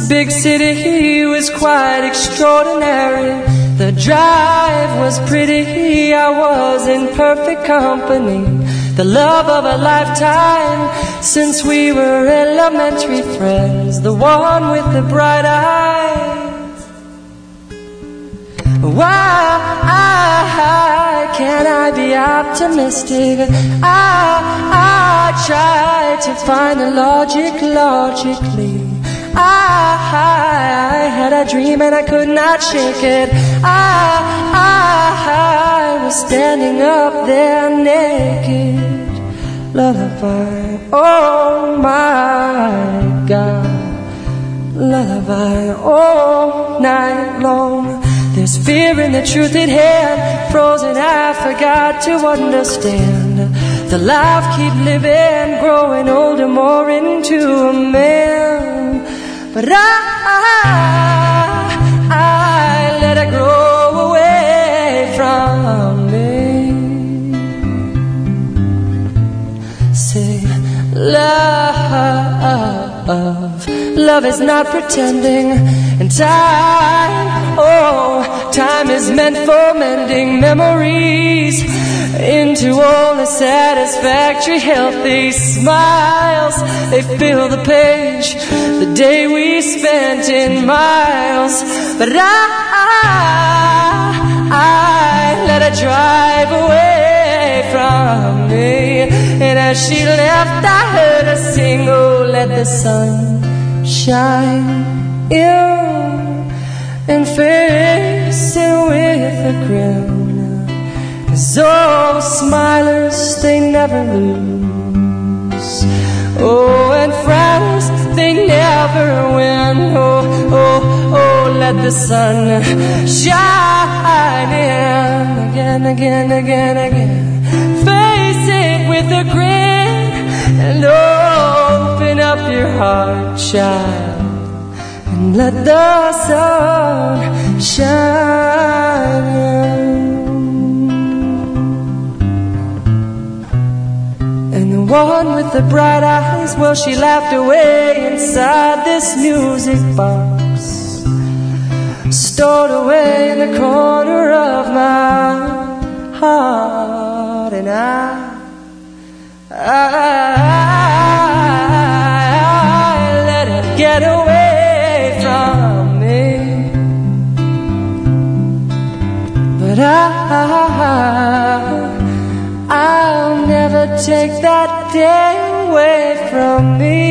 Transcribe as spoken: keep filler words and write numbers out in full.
big city was quite extraordinary. The drive was pretty, I was in perfect company. The love of a lifetime since we were elementary friends. The one with the bright eyes. Why can't I be optimistic? I, I try to find the logic logically. I, I had a dream and I could not shake it. I, I, I was standing up there naked. Lullaby, oh my God. Lullaby all night long. There's fear in the truth at hand. Frozen, I forgot to understand. The life keep living, growing older, more into a man. But I, I let it grow away from me. Say, love, love is not pretending. And time, oh, time is meant for mending memories into all the satisfactory, healthy smiles. They fill the page, the day we spent in miles. But I, I let her drive away from me. And as she left, I heard her sing, oh, let the sun shine in. And face it with a grin. 'Cause all smilers, they never lose. Oh, and friends, they never win. Oh, oh, oh, let the sun shine in. Again, again, again, again. Face it with a grin. And open up your heart, child. And let the sun shine in. And the one with the bright eyes, well, she laughed away inside this music box, stored away in the corner of my heart. And I, I, I let it get away from me. But I, I'll never take that day away from me.